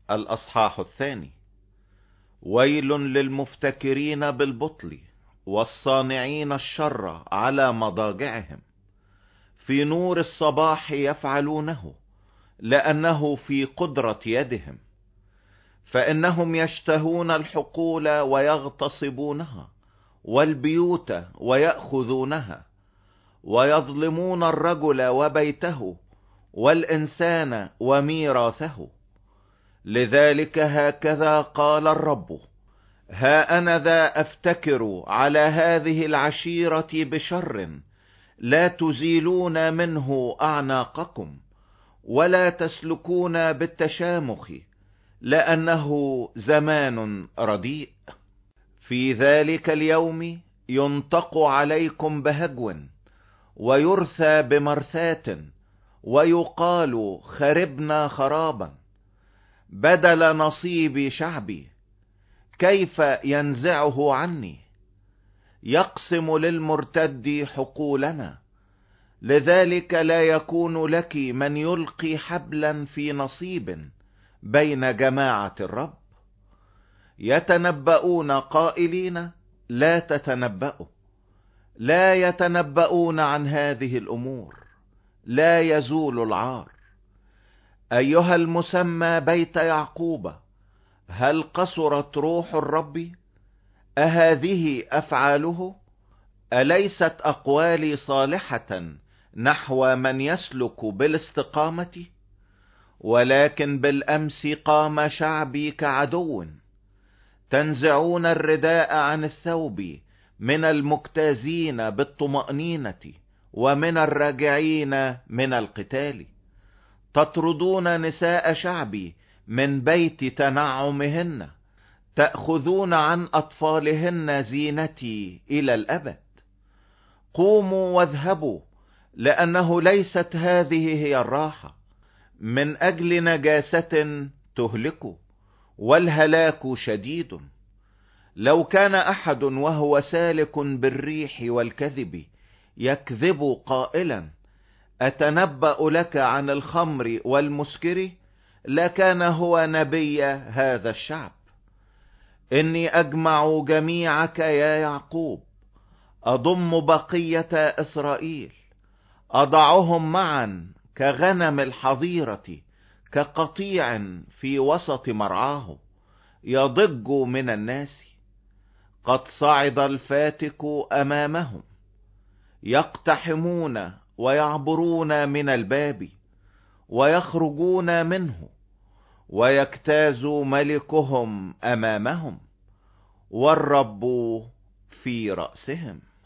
الأصحاح 2. ويل للمفتكرين بالبطل والصانعين الشر على مضاجعهم، في نور الصباح يفعلونه لأنه في قدرة يدهم. فإنهم يشتهون الحقول ويغتصبونها، والبيوت ويأخذونها، ويظلمون الرجل وبيته والإنسان وميراثه. لذلك هكذا قال الرب: ها أنا ذا أفتكر على هذه العشيرة بشر، لا تزيلون منه أعناقكم ولا تسلكون بالتشامخ، لأنه زمان رديء. في ذلك اليوم ينطق عليكم بهجو، ويرثى بمرثات، ويقال خربنا خرابا. بدل نصيب شعبي كيف ينزعه عني؟ يقسم للمرتد حقولنا. لذلك لا يكون لك من يلقي حبلا في نصيب بين جماعة الرب. يتنبؤون قائلين: لا تتنبؤوا. لا يتنبؤون عن هذه الأمور، لا يزول العار. أيها المسمى بيت يعقوب، هل قصرت روح الرب؟ أهذه أفعاله؟ أليست أقوالي صالحة نحو من يسلك بالاستقامة؟ ولكن بالأمس قام شعبي كعدو. تنزعون الرداء عن الثوب من المجتازين بالطمأنينة ومن الراجعين من القتال. تطردون نساء شعبي من بيت تنعمهن، تأخذون أطفالهن أطفالهن زينتي إلى الأبد. قوموا واذهبوا، لأنه ليست هذه هي الراحة. من أجل نجاسة تهلك، والهلاك شديد. لو كان أحد وهو سالك بالريح والكذب يكذب قائلا: أتنبأ لك عن الخمر والمسكر، لكان هو نبي هذا الشعب. إني أجمع جميعك يا يعقوب، أضم بقية إسرائيل، أضعهم معا كغنم الحظيرة، كقطيع في وسط مرعاه، يضج من الناس. قد صعد الفاتك أمامهم، يقتحمون ويعبرون من الباب، ويخرجون منه، ويجتاز ملكهم أمامهم، والرب في رأسهم.